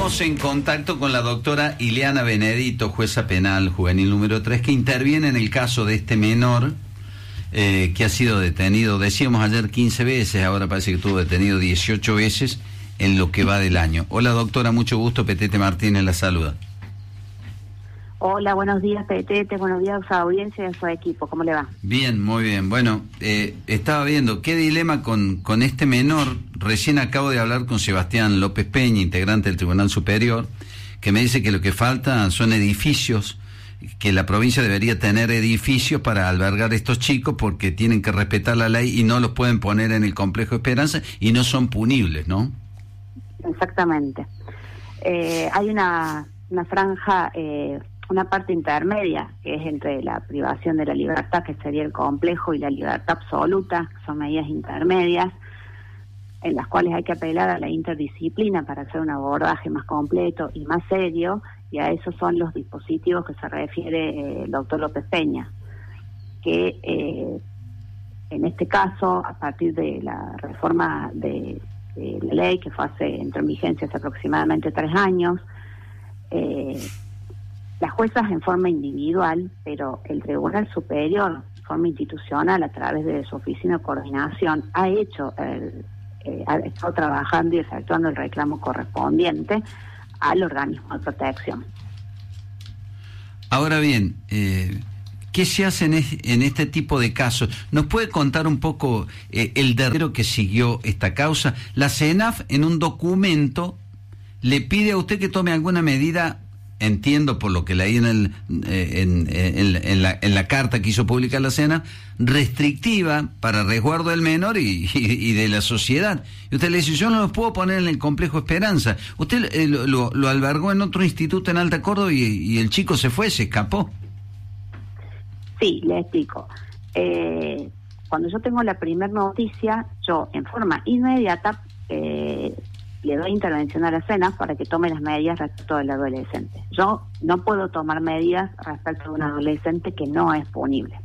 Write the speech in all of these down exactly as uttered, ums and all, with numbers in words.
Estamos en contacto con la doctora Ileana Benedito, jueza penal juvenil número tres, que interviene en el caso de este menor eh, que ha sido detenido, decíamos ayer quince veces, ahora parece que estuvo detenido dieciocho veces en lo que va del año. Hola doctora, mucho gusto, Petete Martínez la saluda. Hola, buenos días Petete, buenos días a su audiencia y a su equipo, ¿cómo le va? Bien, muy bien. Bueno, eh, estaba viendo qué dilema con, con este menor. Recién acabo de hablar con Sebastián López Peña, integrante del Tribunal Superior, que me dice que lo que falta son edificios, que la provincia debería tener edificios para albergar a estos chicos porque tienen que respetar la ley y no los pueden poner en el complejo Esperanza y no son punibles, ¿no? Exactamente. Eh, hay una, una franja... Eh, una parte intermedia, que es entre la privación de la libertad, que sería el complejo, y la libertad absoluta, que son medidas intermedias, en las cuales hay que apelar a la interdisciplina para hacer un abordaje más completo y más serio, y a esos son los dispositivos que se refiere eh, el doctor López Peña, que eh, en este caso, a partir de la reforma de, de la ley, que fue hace, entró en vigencia hace aproximadamente tres años, eh, las juezas en forma individual, pero el Tribunal Superior, en forma institucional, a través de su oficina de coordinación, ha hecho, el, eh, ha estado trabajando y efectuando el reclamo correspondiente al organismo de protección. Ahora bien, eh, ¿qué se hace en, es, en este tipo de casos? ¿Nos puede contar un poco eh, el derrotero que siguió esta causa? La CENAF, en un documento, le pide a usted que tome alguna medida. Entiendo por lo que leí en, el, eh, en, en, en, la, en la carta que hizo pública la CENAF, restrictiva para resguardo del menor y, y, y de la sociedad. Y usted le dice, yo no los puedo poner en el complejo Esperanza. Usted eh, lo, lo, lo albergó en otro instituto en Alta Córdoba y, y el chico se fue, se escapó. Sí, le explico. Eh, cuando yo tengo la primera noticia, yo en forma inmediata... Eh, le doy intervención a la CENAF para que tome las medidas respecto del adolescente. Yo no puedo tomar medidas respecto de un adolescente que no es punible.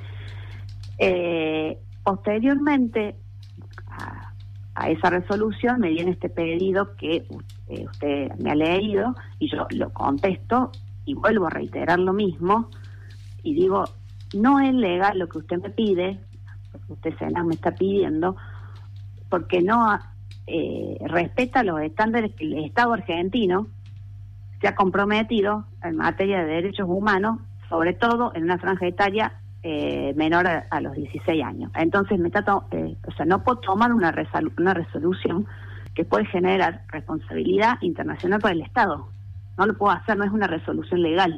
Eh, posteriormente a, a esa resolución me viene este pedido que eh, usted me ha leído y yo lo contesto y vuelvo a reiterar lo mismo y digo, no es legal lo que usted me pide, lo que usted CENAF me está pidiendo, porque no... Eh, respeta los estándares que el Estado argentino se ha comprometido en materia de derechos humanos, sobre todo en una franja etaria eh, menor a, a los dieciséis años. Entonces, me está to- eh, o sea, no puedo tomar una, resolu- una resolución que puede generar responsabilidad internacional para el Estado. No lo puedo hacer, no es una resolución legal.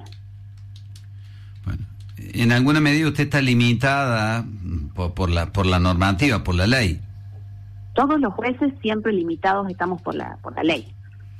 Bueno, en alguna medida usted está limitada por, por la por la normativa, por la ley. Todos los jueces siempre limitados estamos por la por la ley.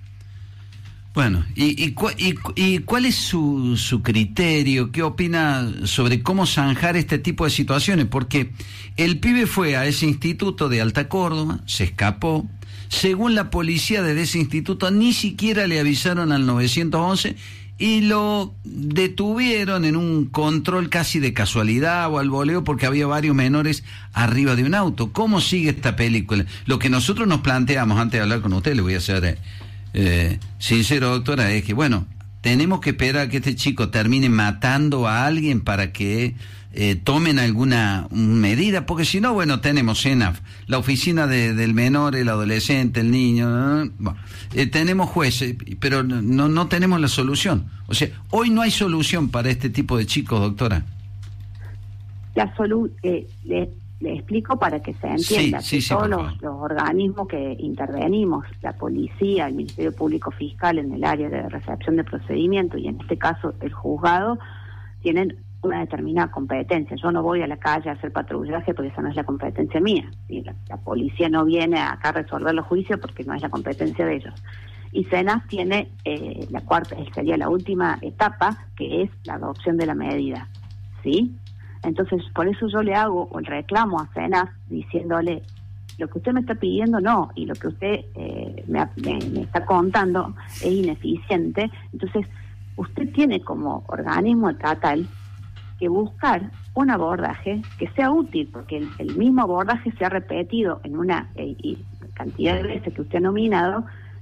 Bueno, ¿y, y, cu- y, y cuál es su, su criterio? ¿Qué opina sobre cómo zanjar este tipo de situaciones? Porque el pibe fue a ese instituto de Alta Córdoba, se escapó. Según la policía de ese instituto, ni siquiera le avisaron al nueve once y lo detuvieron en un control casi de casualidad o al voleo porque había varios menores arriba de un auto. ¿Cómo sigue esta película? Lo que nosotros nos planteamos antes de hablar con usted, le voy a ser eh, eh, sincero, doctora, es que, bueno, tenemos que esperar a que este chico termine matando a alguien para que eh, tomen alguna medida, porque si no, bueno, tenemos CENAF, la oficina de, del menor, el adolescente, el niño, ¿no? Bueno, eh, tenemos jueces, pero no, no tenemos la solución. O sea, hoy no hay solución para este tipo de chicos, doctora. La solu eh, le, le explico para que se entienda sí, que sí, todos sí, los, los organismos que intervenimos, la policía, el Ministerio Público Fiscal en el área de recepción de procedimientos y en este caso el juzgado, tienen una determinada competencia. Yo no voy a la calle a hacer patrullaje porque esa no es la competencia mía. Y la, la policía no viene acá a resolver los juicios porque no es la competencia de ellos. Y CENAF tiene eh, la cuarta, sería la última etapa, que es la adopción de la medida, ¿sí? Entonces, por eso yo le hago el reclamo a CENAF diciéndole, lo que usted me está pidiendo no, y lo que usted eh, me, me, me está contando es ineficiente. Entonces, usted tiene como organismo estatal que buscar un abordaje que sea útil, porque el, el mismo abordaje se ha repetido en una eh, y cantidad de veces que usted ha nominado,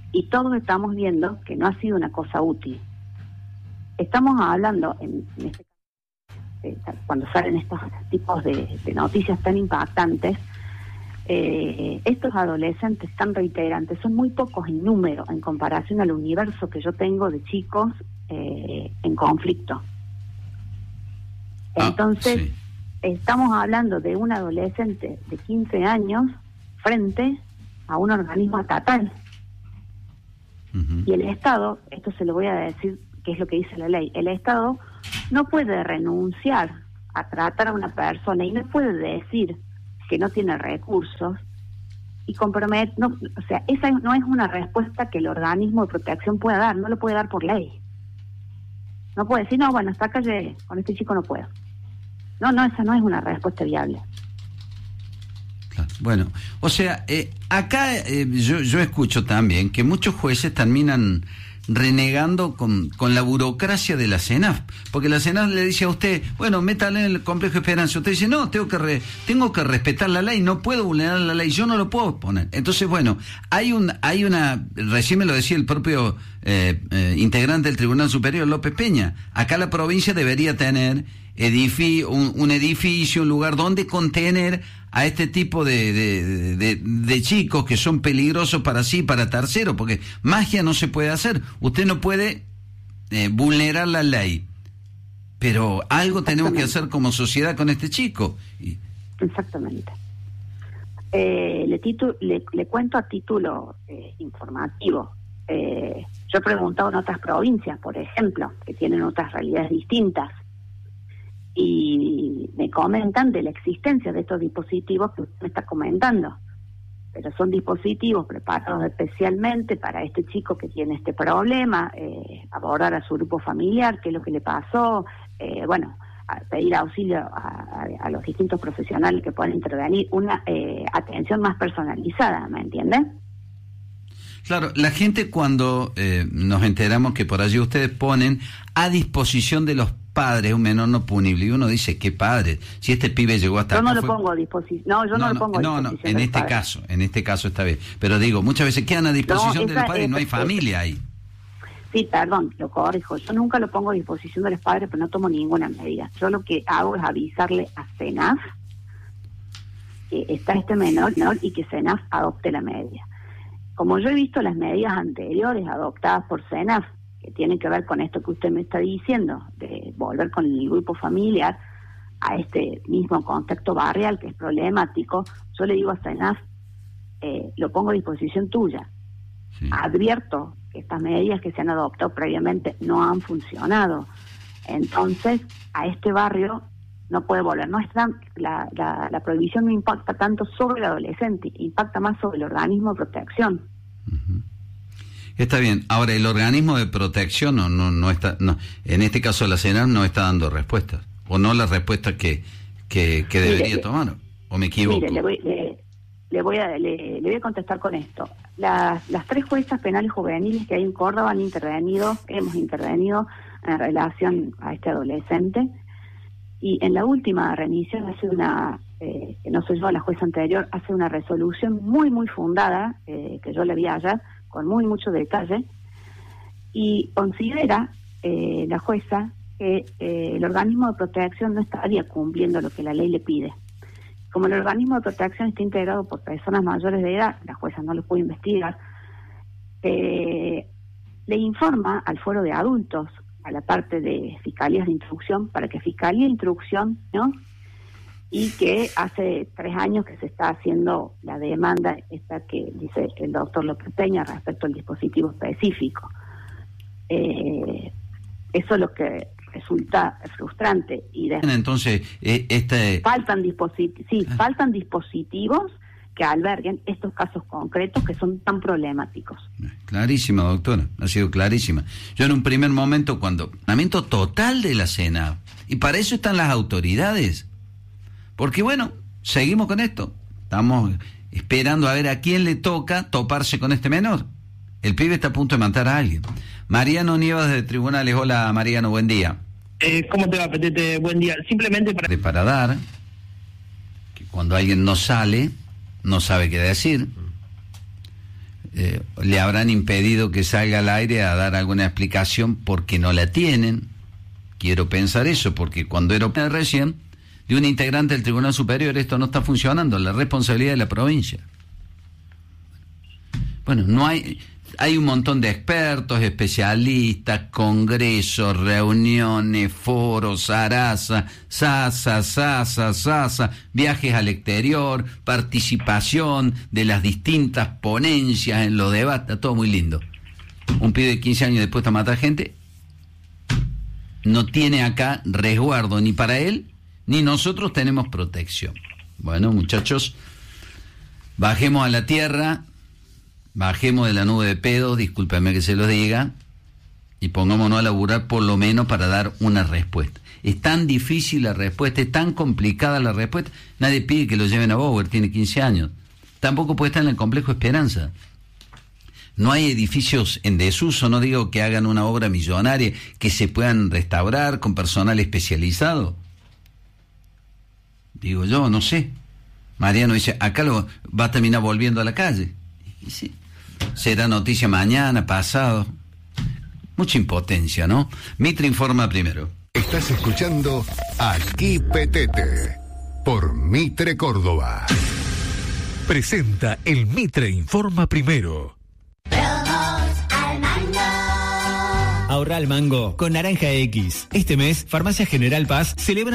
y todos estamos viendo que no ha sido una cosa útil. Estamos hablando, en, en este eh, cuando salen estos tipos de, de noticias tan impactantes, eh, estos adolescentes tan reiterantes son muy pocos en número en comparación al universo que yo tengo de chicos eh, en conflicto. Entonces, ah, sí. Estamos hablando de un adolescente de quince años frente a un organismo estatal. Uh-huh. Y el Estado, esto se lo voy a decir, que es lo que dice la ley, el Estado no puede renunciar a tratar a una persona y no puede decir que no tiene recursos y comprometer, no, o sea, esa no es una respuesta que el organismo de protección pueda dar, no lo puede dar por ley. No puede decir, no, bueno, hasta acá llegué, con este chico no puedo. No, no, esa no es una respuesta viable. Claro. Bueno, o sea, eh, acá eh, yo, yo escucho también que muchos jueces terminan renegando con, con la burocracia de la CENAF, porque la CENAF le dice a usted, bueno, métale en el complejo de Esperanza, usted dice, no, tengo que re, tengo que respetar la ley, no puedo vulnerar la ley, yo no lo puedo poner. Entonces, bueno, hay un hay una, recién me lo decía el propio eh, eh, integrante del Tribunal Superior, López Peña, acá la provincia debería tener edifi, un, un edificio, un lugar donde contener a este tipo de, de, de, de chicos que son peligrosos para sí, para terceros, porque magia no se puede hacer. Usted no puede eh, vulnerar la ley, pero algo tenemos que hacer como sociedad con este chico. Y... Exactamente. Eh, le, titu le, le cuento a título eh, informativo. Eh, yo he preguntado en otras provincias, por ejemplo, que tienen otras realidades distintas, y me comentan de la existencia de estos dispositivos que usted me está comentando, pero son dispositivos preparados especialmente para este chico que tiene este problema, eh, abordar a su grupo familiar, qué es lo que le pasó, eh, bueno, a pedir auxilio a, a, a los distintos profesionales que puedan intervenir, una eh, atención más personalizada, ¿me entienden? Claro, la gente cuando eh, nos enteramos que por allí ustedes ponen a disposición de los padres un menor no punible, y uno dice, ¿qué padre? Si este pibe llegó hasta yo acá... Yo no fue... lo pongo a disposición, no, yo no, no lo pongo no, a disposición No, no, en este padres. caso, en este caso está bien, pero digo, muchas veces quedan a disposición no, de los padres y no hay familia ahí. Sí, perdón, lo corrijo, yo nunca lo pongo a disposición de los padres, pero no tomo ninguna medida. Yo lo que hago es avisarle a CENAF que está este menor, menor y que CENAF adopte la medida. Como yo he visto las medidas anteriores adoptadas por CENAF, que tienen que ver con esto que usted me está diciendo, de volver con el grupo familiar a este mismo contexto barrial que es problemático, yo le digo a CENAF, eh, lo pongo a disposición tuya. Sí. Advierto que estas medidas que se han adoptado previamente no han funcionado. Entonces, a este barrio no puede volver. No está, la, la, la prohibición no impacta tanto sobre el adolescente, impacta más sobre el organismo de protección. Uh-huh. Está bien. Ahora, el organismo de protección no no no está, no, en este caso la CENAF no está dando respuestas, o no las respuestas que, que, que debería mire, tomar, o me equivoco. Mire, le voy, le, le voy a le, le voy a contestar con esto. Las, las tres juezas penales juveniles que hay en Córdoba han intervenido, hemos intervenido en relación a este adolescente, y en la última remisión hace una, eh, que no soy yo, la jueza anterior, hace una resolución muy, muy fundada, eh, que yo le vi ayer, con muy mucho detalle, y considera eh, la jueza que eh, el organismo de protección no estaría cumpliendo lo que la ley le pide. Como el organismo de protección está integrado por personas mayores de edad, la jueza no lo puede investigar, eh, le informa al foro de adultos, a la parte de fiscalías de instrucción, para que Fiscalía de Instrucción, ¿no? Y que hace tres años que se está haciendo la demanda esta que dice el doctor López Peña respecto al dispositivo específico. Eh, eso es lo que resulta frustrante. Y de... Entonces, eh, este... faltan dispositivos, sí, faltan dispositivos que alberguen estos casos concretos que son tan problemáticos. Clarísima, doctora, ha sido clarísima. Yo en un primer momento, cuando... Lamento total de la CENAF, y para eso están las autoridades. Porque bueno, seguimos con esto. Estamos esperando a ver a quién le toca toparse con este menor. El pibe está a punto de matar a alguien. Mariano Nievas de Tribunales. Hola, Mariano, buen día. Eh, ¿Cómo te va, Petete? Buen día. Simplemente para... De para dar, que cuando alguien no sale, no sabe qué decir. eh, le habrán impedido que salga al aire a dar alguna explicación porque no la tienen. Quiero pensar eso, porque cuando era recién de un integrante del Tribunal Superior, esto no está funcionando, la responsabilidad de la provincia. Bueno, no hay, hay un montón de expertos, especialistas, congresos, reuniones, foros, zaraza, sasa, sasa, sasa, viajes al exterior, participación de las distintas ponencias en los debates, todo muy lindo. Un pibe de quince años dispuesto a matar gente no tiene acá resguardo ni para él, ni nosotros tenemos protección. Bueno, muchachos, bajemos a la tierra, bajemos de la nube de pedos, discúlpenme que se los diga, y pongámonos a laburar por lo menos para dar una respuesta. Es tan difícil la respuesta, es tan complicada la respuesta, nadie pide que lo lleven a Bower, tiene quince años. Tampoco puede estar en el complejo Esperanza. No hay edificios en desuso, no digo que hagan una obra millonaria, que se puedan restaurar con personal especializado. Digo yo, no sé. Mariano dice, acá lo va a terminar volviendo a la calle. Y sí, será noticia mañana, pasado. Mucha impotencia, ¿no? Mitre informa primero. Estás escuchando Aquí Petete por Mitre Córdoba. Presenta el Mitre informa primero. Ahorra al mango con Naranja X. Este mes, Farmacia General Paz celebra